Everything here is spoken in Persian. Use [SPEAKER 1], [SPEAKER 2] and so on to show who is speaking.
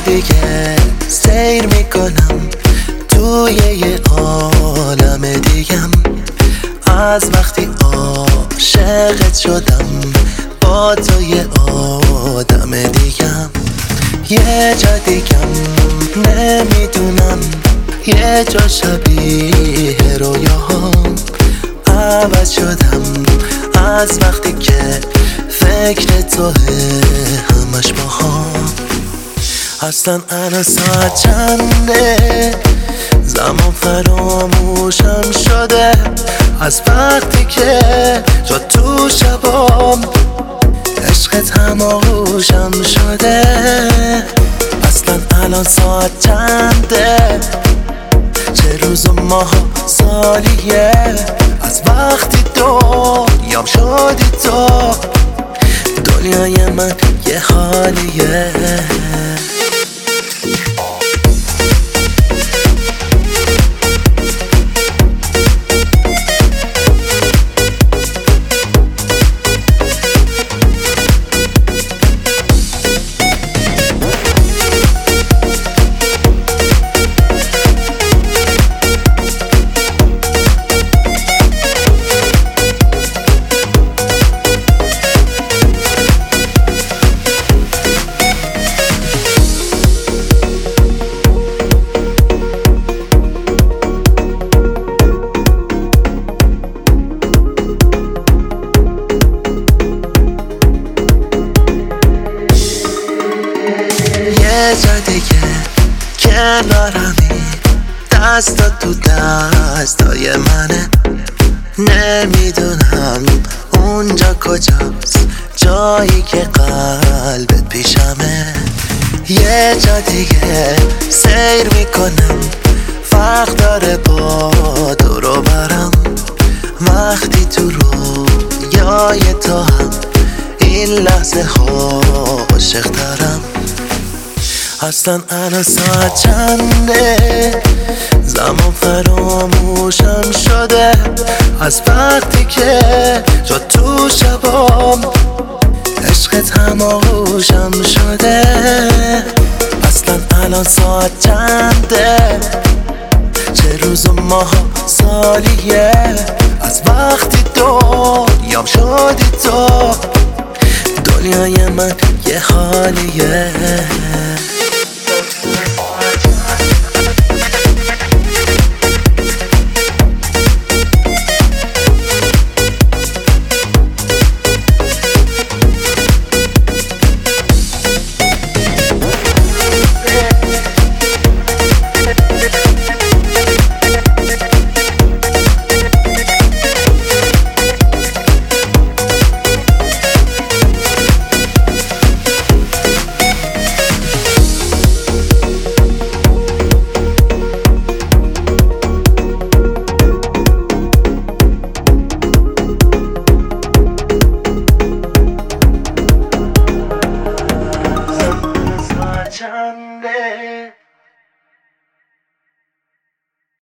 [SPEAKER 1] دیگه سیر میکنم توی یه عالم دیگم. از وقتی عاشقت شدم با تو یه آدم دیگم. یه جا دیگم نمیدونم، یه جا شبیه رویاهام. عوض شدم از وقتی که فکر توه همش باهام. اصلا الان ساعت چنده؟ زمان فراموشم شده از وقتی که تو تو شبام عشقت هم آغوشم شده. اصلا الان ساعت چنده؟ چه روز و ماه و سالیه از وقتی دنیام شدی تو. دنیای من یه حالیه. یه جا دیگه کنارمی، دستا تو دستای منه. نمیدونم اونجا کجاست، جایی که قلبت پیشمه. یه جا دیگه سیر میکنم، فرق داره با دورو برم. وقتی تو رویای تو هم این لحظه عاشق دارم. اصلا الان ساعت چنده؟ زمان فراموشم شده از وقتی که تو تو شبام عشقت هم آغوشم شده. اصلا الان ساعت چنده؟ چه روز و ماه و سالیه از وقتی دنیام شدی تو. دنیای من یه حالیه.